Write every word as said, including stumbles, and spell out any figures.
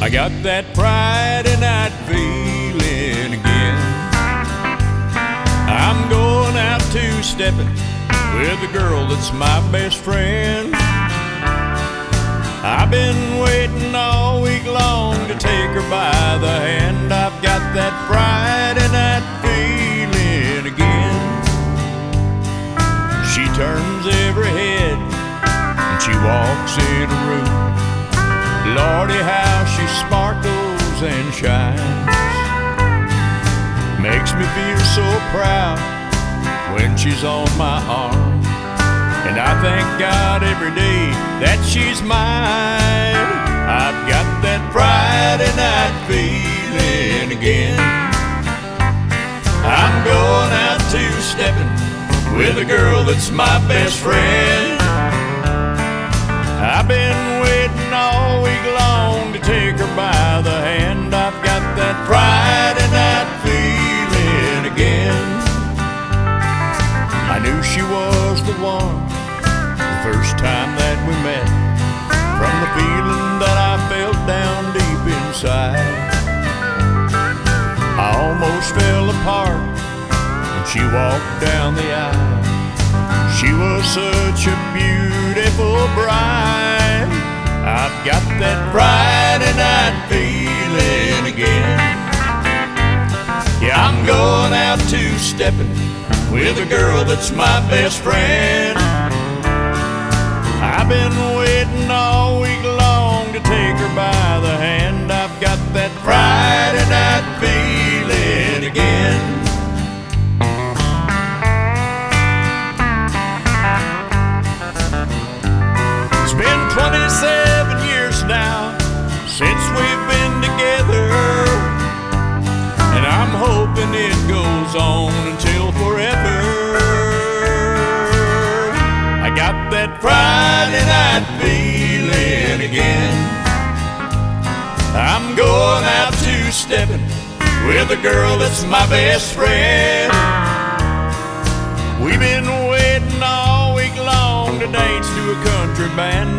I got that Friday night feeling again. I'm going out two-stepping with a girl that's my best friend. I've been waiting all week long to take her by the hand. I've got that Friday night feeling again. She turns every head and she walks in a room. Lordy, how she sparkles and shines. Makes me feel so proud when she's on my arm. And I thank God every day that she's mine. I've got that Friday night feeling again. I'm going out two-stepping with a girl that's my best friend. I've been waiting all week long to take her by the hand. I've got that Friday night feeling again. I knew she was the one the first time that we met, from the feeling that I felt down deep inside. I almost fell apart when she walked down the aisle. She was such a beautiful bride. I've got that Friday night feeling again. Yeah, I'm going out two-stepping with a girl that's my best friend. I've been waiting all week long to take her by the hand. I've got that Friday night feeling again. It's been twenty-seven years now since we've been together, and I'm hoping it goes on until forever. I got that Friday night feeling again. I'm going out two-stepping with a girl that's my best friend. We've been waiting all week long to dance to a country band.